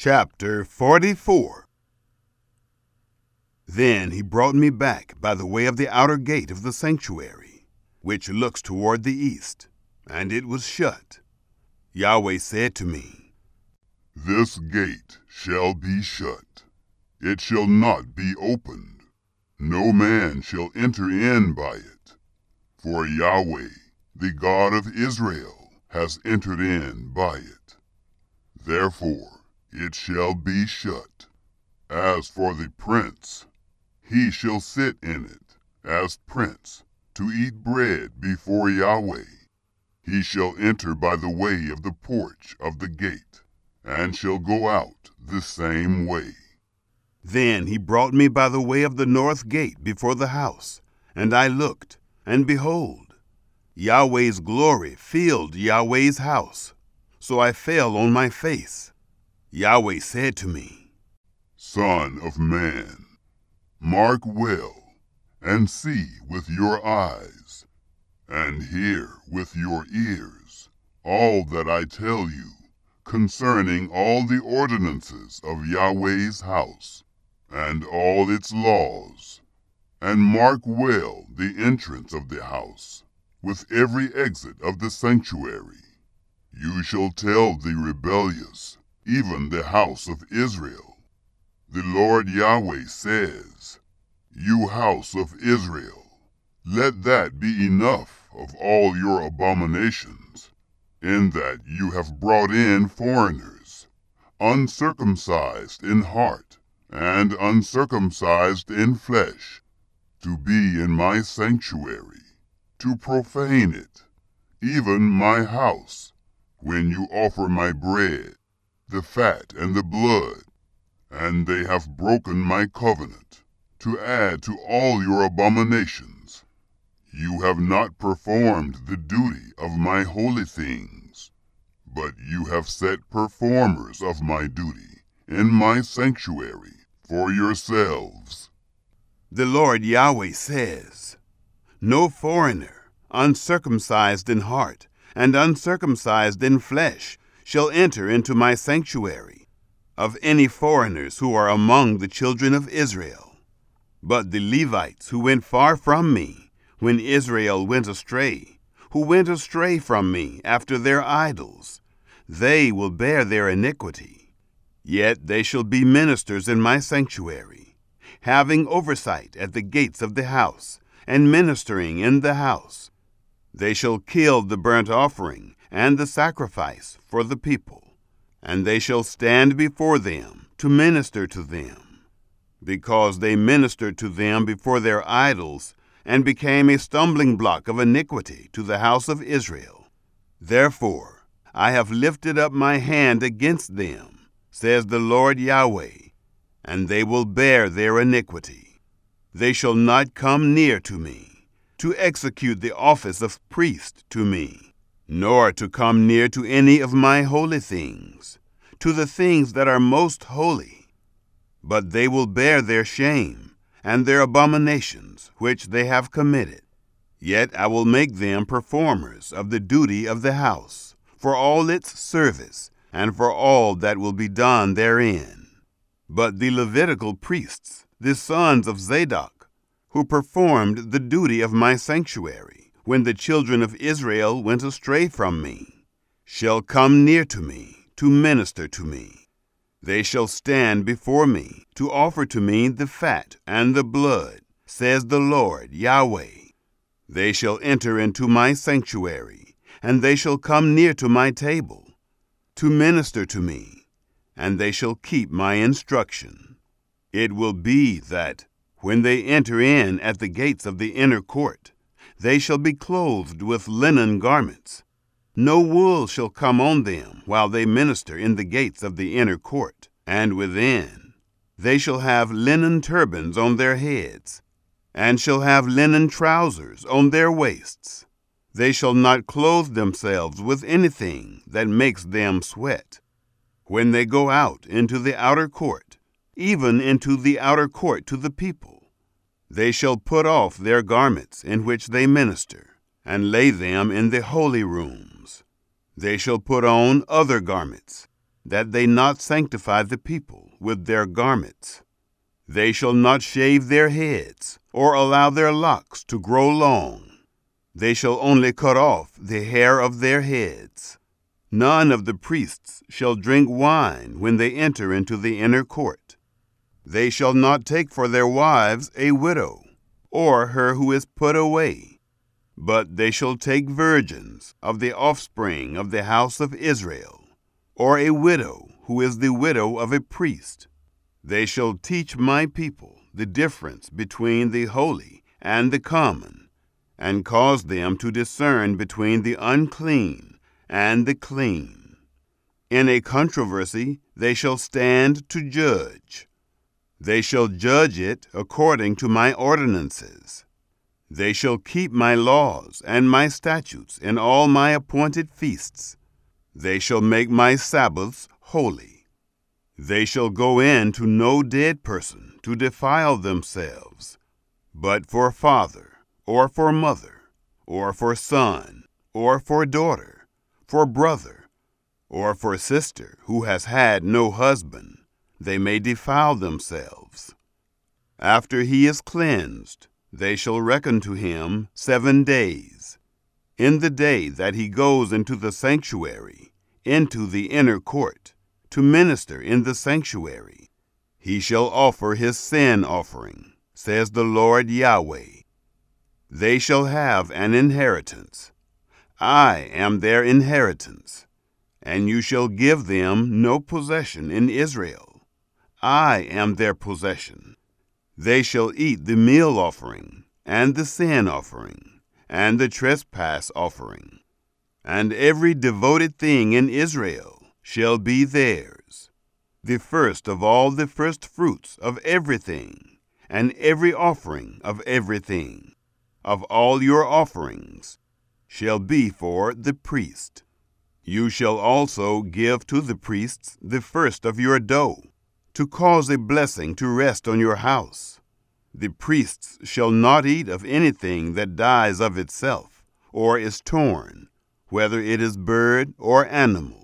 Chapter 44. Then he brought me back by the way of the outer gate of the sanctuary, which looks toward the east, and it was shut. Yahweh said to me, "This gate shall be shut. It shall not be opened. No man shall enter in by it. For Yahweh, the God of Israel, has entered in by it. Therefore it shall be shut. As for the prince, he shall sit in it as prince, to eat bread before Yahweh. He shall enter by the way of the porch of the gate, and shall go out the same way." Then he brought me by the way of the north gate before the house, and I looked, and behold, Yahweh's glory filled Yahweh's house. So I fell on my face. Yahweh said to me, "Son of man, mark well, and see with your eyes, and hear with your ears all that I tell you concerning all the ordinances of Yahweh's house, and all its laws, and mark well the entrance of the house, with every exit of the sanctuary. You shall tell the rebellious, even the house of Israel. The Lord Yahweh says, You house of Israel, let that be enough of all your abominations, in that you have brought in foreigners, uncircumcised in heart, and uncircumcised in flesh, to be in my sanctuary, to profane it, even my house, when you offer my bread, the fat and the blood, and they have broken my covenant, to add to all your abominations. You have not performed the duty of my holy things, but you have set performers of my duty in my sanctuary for yourselves." The Lord Yahweh says, "No foreigner, uncircumcised in heart and uncircumcised in flesh, shall enter into my sanctuary, of any foreigners who are among the children of Israel. But the Levites who went far from me, when Israel went astray, who went astray from me after their idols, they will bear their iniquity. Yet they shall be ministers in my sanctuary, having oversight at the gates of the house, and ministering in the house. They shall kill the burnt offering and the sacrifice for the people, and they shall stand before them to minister to them, because they ministered to them before their idols, and became a stumbling block of iniquity to the house of Israel. Therefore I have lifted up my hand against them, says the Lord Yahweh, and they will bear their iniquity. They shall not come near to me, to execute the office of priest to me, nor to come near to any of my holy things, to the things that are most holy. But they will bear their shame, and their abominations which they have committed. Yet I will make them performers of the duty of the house, for all its service, and for all that will be done therein. But the Levitical priests, the sons of Zadok, who performed the duty of my sanctuary, when the children of Israel went astray from me, shall come near to me, to minister to me. They shall stand before me, to offer to me the fat and the blood, says the Lord Yahweh. They shall enter into my sanctuary, and they shall come near to my table, to minister to me, and they shall keep my instruction. It will be that, when they enter in at the gates of the inner court, they shall be clothed with linen garments. No wool shall come on them while they minister in the gates of the inner court, and within. They shall have linen turbans on their heads, and shall have linen trousers on their waists. They shall not clothe themselves with anything that makes them sweat. When they go out into the outer court, even into the outer court to the people, they shall put off their garments in which they minister, and lay them in the holy rooms. They shall put on other garments. that they not sanctify the people with their garments. They shall not shave their heads, or allow their locks to grow long. They shall only cut off the hair of their heads. None of the priests shall drink wine when they enter into the inner court. They shall not take for their wives a widow, or her who is put away, but they shall take virgins of the offspring of the house of Israel, or a widow who is the widow of a priest. They shall teach my people the difference between the holy and the common, and cause them to discern between the unclean and the clean. In a controversy they shall stand to judge. They shall judge it according to my ordinances. They shall keep my laws and my statutes in all my appointed feasts. They shall make my Sabbaths holy. They shall go in to no dead person to defile themselves, but for father, or for mother, or for son, or for daughter, for brother, or for sister who has had no husband, they may defile themselves. After he is cleansed, they shall reckon to him 7 days. In the day that he goes into the sanctuary, into the inner court, to minister in the sanctuary, he shall offer his sin offering, says the Lord Yahweh. They shall have an inheritance. I am their inheritance, and you shall give them no possession in Israel. I am their possession. They shall eat the meal offering, and the sin offering, and the trespass offering, and every devoted thing in Israel shall be theirs, the first of all the first fruits of everything, and every offering of everything, of all your offerings, shall be for the priest. You shall also give to the priests the first of your dough, to cause a blessing to rest on your house. The priests shall not eat of anything that dies of itself, or is torn, whether it is bird or animal.